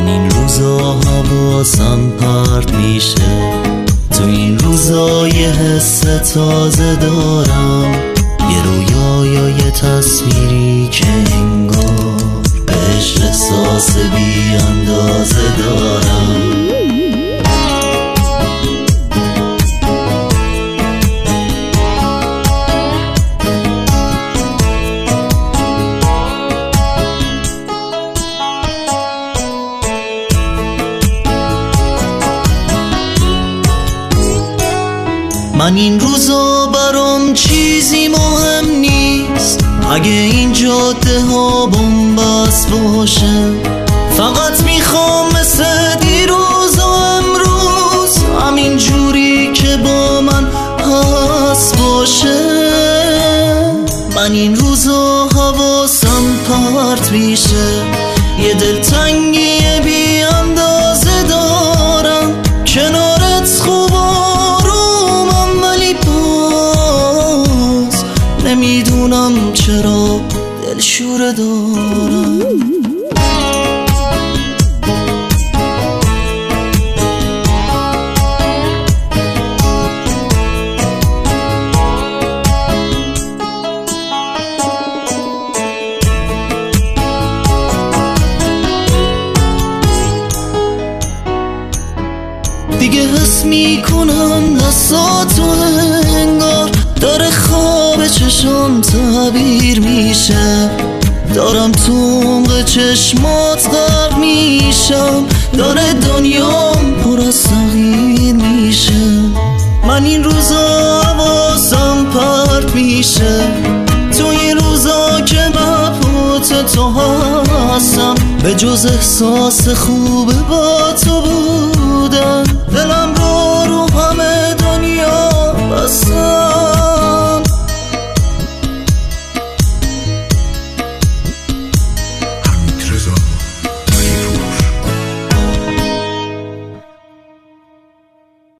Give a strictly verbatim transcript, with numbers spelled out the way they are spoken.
من این روزا حواسم پرت میشه، تو این روزا یه حس تازه دارم، یه رویا یا یه تصویری که انگار بهش احساس بی اندازه دارم. من این روزا برام چیزی مهم نیست، اگه این جاده ها بنبست باشه، فقط میخوام مثل دیروز و امروز همین جوری که با من هست باشه. من این روزا حواسم پرت میشه، یه دلتنگی بی اندازه دارم، کنارت خوب نمیدونم چرا دلشوره دارم. دیگه حس میکنم دستاتو انگار داره خواب چشم تعبیر میشه، دارم تو عمق چشمات غرق میشم، داره دنیام پر از تغییر میشه. من این روزا حواسم پرت میشه، تو این روزا که مبهوت تو هستم، به جز احساس خوب با تو بودن دلم